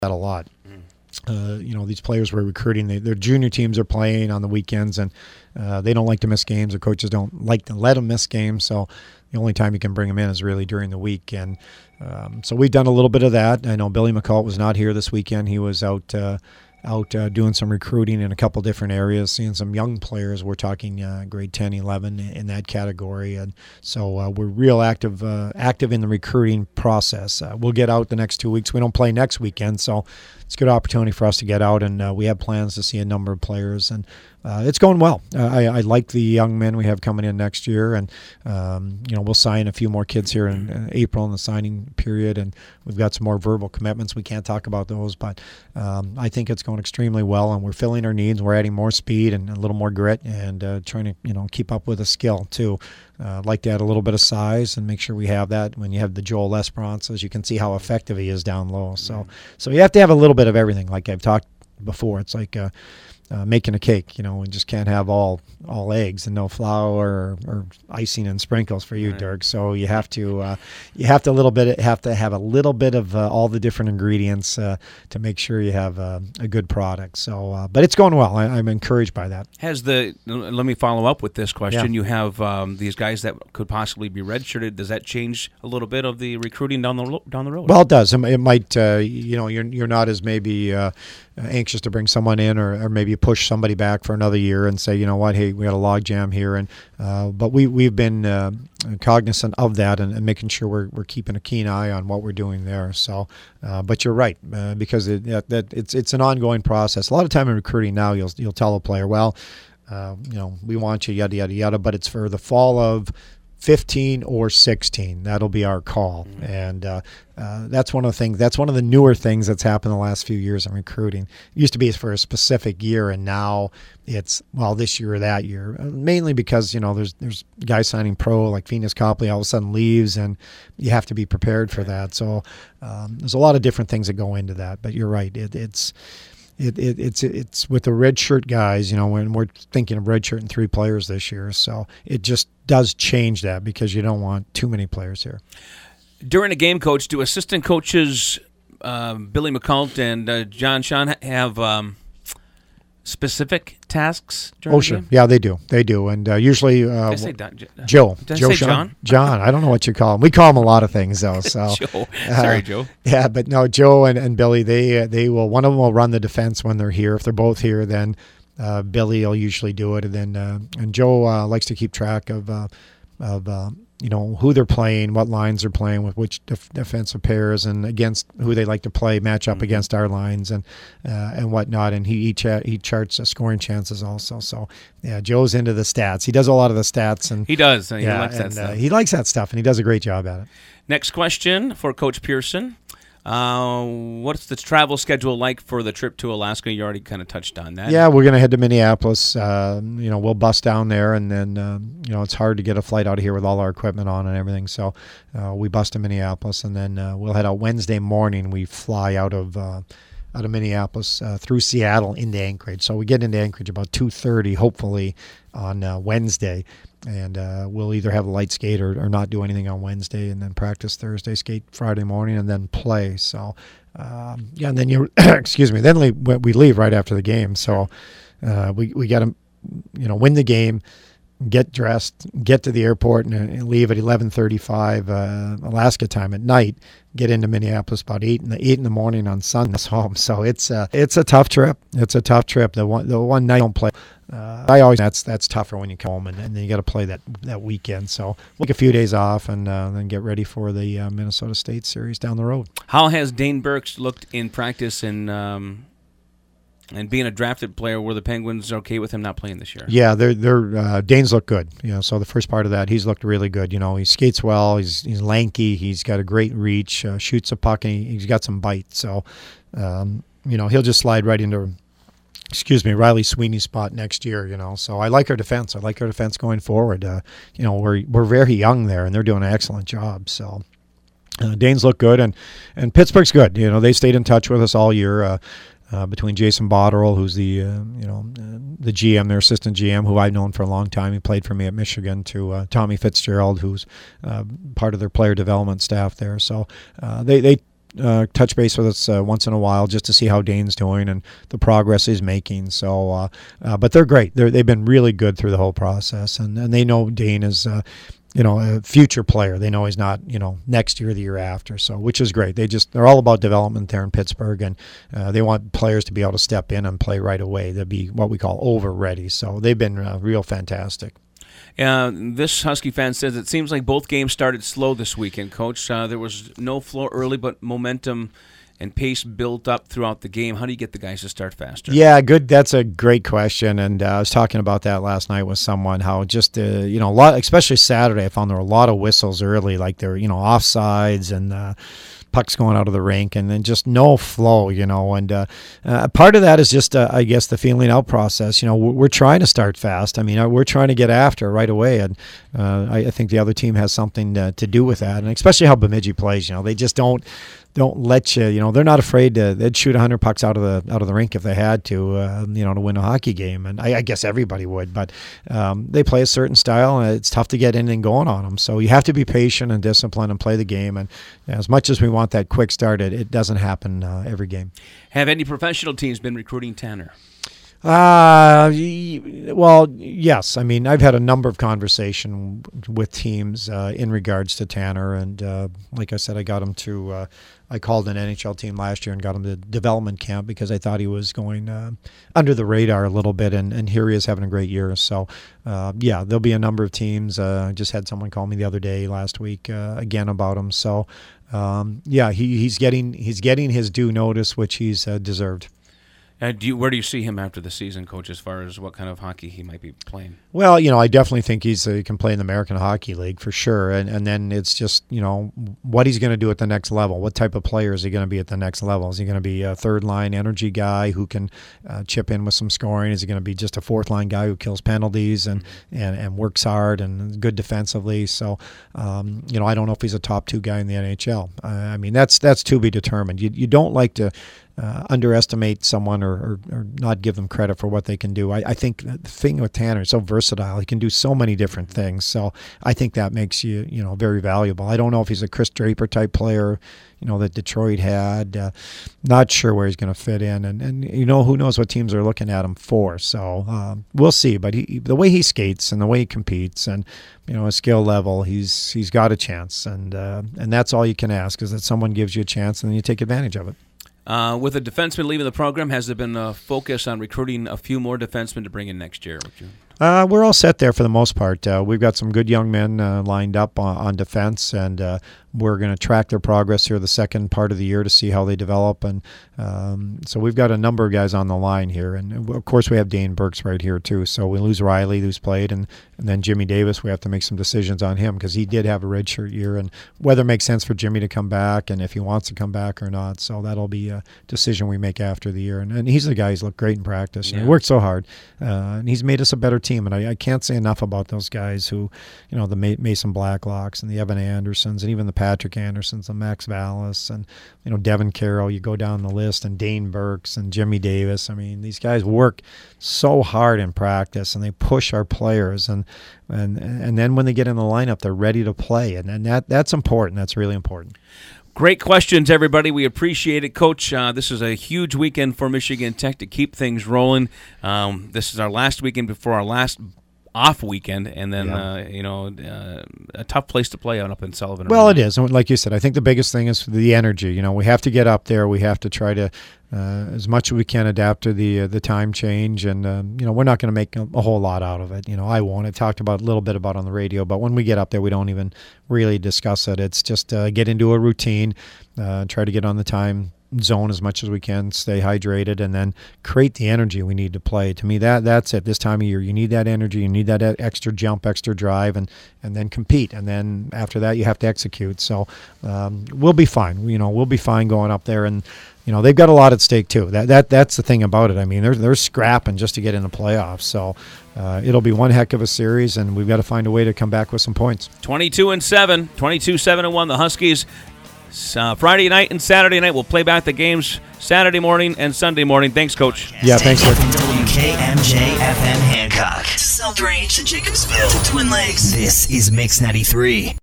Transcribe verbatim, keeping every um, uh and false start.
that a lot. Uh, you know, these players we're recruiting, they, their junior teams are playing on the weekends, and uh, they don't like to miss games. Their coaches don't like to let them miss games, so the only time you can bring them in is really during the week. And um, so we've done a little bit of that. I know Billy McCult was not here this weekend. He was out uh, out uh, doing some recruiting in a couple different areas, seeing some young players. We're talking uh, grade ten, eleven in that category. And so uh, we're real active uh, active in the recruiting process. Uh, we'll get out the next two weeks. We don't play next weekend, so it's a good opportunity for us to get out, and uh, we have plans to see a number of players, and uh, it's going well. Uh, I, I like the young men we have coming in next year, and um, you know, we'll sign a few more kids here in uh, April in the signing period, and we've got some more verbal commitments. We can't talk about those, but um, I think it's going extremely well, and we're filling our needs. We're adding more speed and a little more grit, and uh, trying to you know keep up with the skill too. Uh, I'd like to add a little bit of size and make sure we have that. When you have the Joel Lesperances, you can see how effective he is down low. So, so you have to have a little bit of everything. Like I've talked before, it's like uh, uh, making a cake. You know, we just can't have all all eggs and no flour or, or icing and sprinkles for you, right, Dirk. So you have to uh, you have to a little bit have to have a little bit of uh, all the different ingredients uh, to make sure you have uh, a good product. So, uh, but it's going well. I, I'm encouraged by that. Has the let me follow up with this question. Yeah. You have um, these guys that could possibly be redshirted. Does that change a little bit of the recruiting down the ro- down the road? Well, it does. It might. Uh, you know, you're you're not as maybe uh, anxious to bring someone in, or, or maybe push somebody back for another year and say, you know what, hey, we got a log jam here, and uh, but we we've been uh, cognizant of that and, and making sure we're we're keeping a keen eye on what we're doing there. So, uh, but you're right, uh, because it, that, that it's it's an ongoing process. A lot of time in recruiting now, you'll you'll tell a player, well, uh, you know, we want you, yada yada yada, but it's for the fall of fifteen or sixteen. That'll be our call. Mm-hmm. And uh, uh, that's one of the things, that's one of the newer things that's happened the last few years in recruiting. It used to be for a specific year, and now it's, well, this year or that year, mainly because, you know, there's there's guys signing pro like Venus Copley all of a sudden leaves, and you have to be prepared for that. So um, there's a lot of different things that go into that, but you're right. It, it's, It, it, it's it's with the red shirt guys, you know, when we're thinking of red shirt and three players this year. So it just does change that, because you don't want too many players here. During a game, Coach, do assistant coaches uh, Billy McCult and uh, John Sean have um, specific tasks during oh, the sure. game? Yeah, they do. They do. And uh, usually uh, Did I say Don, uh, Joe. Did I Joe say Sean? John? John. I don't know what you call him. We call him a lot of things, though. So Joe. uh, Sorry, Joe. Yeah, but no, Joe and, and Billy, they uh, they will, one of them will run the defense when they're here. If they're both here, then uh, Billy will usually do it. And then uh, and Joe uh, likes to keep track of, uh, of uh, you know, who they're playing, what lines they're playing with, which def- defensive pairs, and against who they like to play, match up mm-hmm. against our lines, and uh, and whatnot. And he he, cha- he charts uh, scoring chances also. So yeah, Joe's into the stats. He does a lot of the stats, and he does. He yeah, likes that and, stuff. Uh, he likes that stuff, and he does a great job at it. Next question for Coach Pearson. Uh, what's the travel schedule like for the trip to Alaska? You already kind of touched on that. Yeah, we're going to head to Minneapolis. Uh, you know, we'll bus down there, and then, uh, you know, it's hard to get a flight out of here with all our equipment on and everything. So uh, we bus to Minneapolis, and then uh, we'll head out Wednesday morning. We fly out of uh, out of Minneapolis uh, through Seattle into Anchorage. So we get into Anchorage about two thirty, hopefully, on uh, Wednesday. And uh, we'll either have a light skate or, or not do anything on Wednesday, and then practice Thursday, skate Friday morning, and then play. So, um, yeah, and then you, excuse me, then we, we leave right after the game. So uh, we we got to, you know, win the game, get dressed, get to the airport, and, and leave at eleven thirty-five uh, Alaska time at night. Get into Minneapolis about eight in the eight in the morning on Sunday home. So it's uh, it's a tough trip. It's a tough trip. The one the one night I don't play. Uh, I always that's that's tougher when you come home, and, and then you got to play that that weekend. So we'll take a few days off, and uh, then get ready for the uh, Minnesota State series down the road. How has Dane Burks looked in practice, and um, and being a drafted player? Were the Penguins okay with him not playing this year? Yeah, they're they're uh, Dane's looked good. You know, so the first part of that, he's looked really good. You know, he skates well. He's he's lanky. He's got a great reach. Uh, shoots a puck, and he, he's got some bite. So, um, you know, he'll just slide right into. Excuse me, Riley Sweeney's spot next year, you know. So I like our defense. I like our defense going forward. Uh, you know, we're we're very young there, and they're doing an excellent job. So uh, Danes look good, and, and Pittsburgh's good. You know, they stayed in touch with us all year. Uh, uh, between Jason Botterill, who's the uh, you know uh, the G M, their assistant G M, who I've known for a long time. He played for me at Michigan. To uh, Tommy Fitzgerald, who's uh, part of their player development staff there. So uh, they they. uh, touch base with us uh, once in a while just to see how Dane's doing and the progress he's making. So, uh, uh, but they're great. They're, they've been really good through the whole process, and, and they know Dane is, uh, you know, a future player. They know he's not, you know, next year, the year after. So, which is great. They just they're all about development there in Pittsburgh, and uh, they want players to be able to step in and play right away. They'll be what we call over ready. So they've been uh, real fantastic. Uh, this Husky fan says it seems like both games started slow this weekend, Coach. Uh, there was no flow early, but momentum and pace built up throughout the game. How do you get the guys to start faster? Yeah, good. That's a great question, and uh, I was talking about that last night with someone. How just uh, you know, a lot, especially Saturday, I found there were a lot of whistles early, like there were, you know, offsides and uh, pucks going out of the rink, and then just no flow, you know. And uh, uh, part of that is just, uh, I guess, the feeling out process. You know, we're, we're trying to start fast. I mean, we're trying to get after right away, and uh, I, I think the other team has something to, to do with that, and especially how Bemidji plays. You know, they just don't. Don't let you, you know, they're not afraid to, they'd shoot one hundred pucks out of the out of the rink if they had to, uh, you know, to win a hockey game. And I, I guess everybody would, but um, they play a certain style, and it's tough to get anything going on them. So you have to be patient and disciplined and play the game. And as much as we want that quick start, it, it doesn't happen uh, every game. Have any professional teams been recruiting Tanner? Uh, well, yes. I mean, I've had a number of conversations with teams uh, in regards to Tanner, and uh, like I said, I got him to. Uh, I called an N H L team last year and got him to development camp because I thought he was going uh, under the radar a little bit, and, and here he is having a great year. So, uh, yeah, there'll be a number of teams. Uh, I just had someone call me the other day last week uh, again about him. So, um, yeah, he, he's getting he's getting his due notice, which he's uh, deserved. Uh, do you, where do you see him after the season, Coach, as far as what kind of hockey he might be playing? Well, you know, I definitely think he's uh, he can play in the American Hockey League for sure. And and then it's just, you know, what he's going to do at the next level. What type of player is he going to be at the next level? Is he going to be a third-line energy guy who can uh, chip in with some scoring? Is he going to be just a fourth-line guy who kills penalties and, mm-hmm. and, and works hard and good defensively? So, um, you know, I don't know if he's a top two guy in the N H L. Uh, I mean, that's that's to be determined. You, you don't like to Uh, underestimate someone or, or, or not give them credit for what they can do. I, I think the thing with Tanner is so versatile. He can do so many different things. So I think that makes you, you know, very valuable. I don't know if he's a Chris Draper type player, you know, that Detroit had. Uh, not sure where he's going to fit in. And, and, you know, who knows what teams are looking at him for. So um, we'll see. But he, the way he skates and the way he competes and, you know, his skill level, he's he's got a chance. And, uh, and that's all you can ask, is that someone gives you a chance and then you take advantage of it. Uh, with a defenseman leaving the program, has there been a focus on recruiting a few more defensemen to bring in next year? Uh, we're all set there for the most part. Uh, we've got some good young men uh, lined up on, on defense, and uh, we're going to track their progress here the second part of the year to see how they develop. And um, so we've got a number of guys on the line here. And, of course, we have Dane Burks right here, too. So we lose Riley, who's played, and, and then Jimmy Davis. We have to make some decisions on him because he did have a redshirt year, and whether it makes sense for Jimmy to come back and if he wants to come back or not. So that'll be a decision we make after the year. And, and he's the guy who's looked great in practice. Yeah. He worked so hard, uh, and he's made us a better team. And I, I can't say enough about those guys who, you know, the Mason Blacklocks and the Evan Andersons and even the Patrick Andersons and Max Vallis and, you know, Devin Carroll. You go down the list, and Dane Burks and Jimmy Davis. I mean, these guys work so hard in practice, and they push our players. And and and then when they get in the lineup, they're ready to play. And, and that that's important. That's really important. Great questions, everybody. We appreciate it, Coach. Uh, this is a huge weekend for Michigan Tech to keep things rolling. Um, this is our last weekend before our last off weekend, and then yeah. uh, you know uh, a tough place to play out up in Sullivan. Well, it is, and like you said, I think the biggest thing is the energy. You know, we have to get up there. We have to try to, uh, as much as we can, adapt to the uh, the time change. And uh, you know, we're not going to make a, a whole lot out of it. You know, I won't. I talked about a little bit about it on the radio, but when we get up there, we don't even really discuss it. It's just uh, get into a routine, uh, try to get on the time zone as much as we can, stay hydrated, and then create the energy we need to play. To me, that that's it. This time of year, you need that energy, you need that extra jump, extra drive, and and then compete. And then after that, you have to execute. So um, we'll be fine. You know, we'll be fine going up there. And you know, they've got a lot at stake too. That that that's the thing about it. I mean, they're they're scrapping just to get in the playoffs. So uh, it'll be one heck of a series, and we've got to find a way to come back with some points. twenty-two and seven, twenty-two seven and one. The Huskies. Uh, Friday night and Saturday night. We'll play back the games Saturday morning and Sunday morning. Thanks, Coach. Yeah, thanks, Rick. W K M J F M Hancock. South Range to Jacobsville to Twin Lakes. This is Mix ninety-three.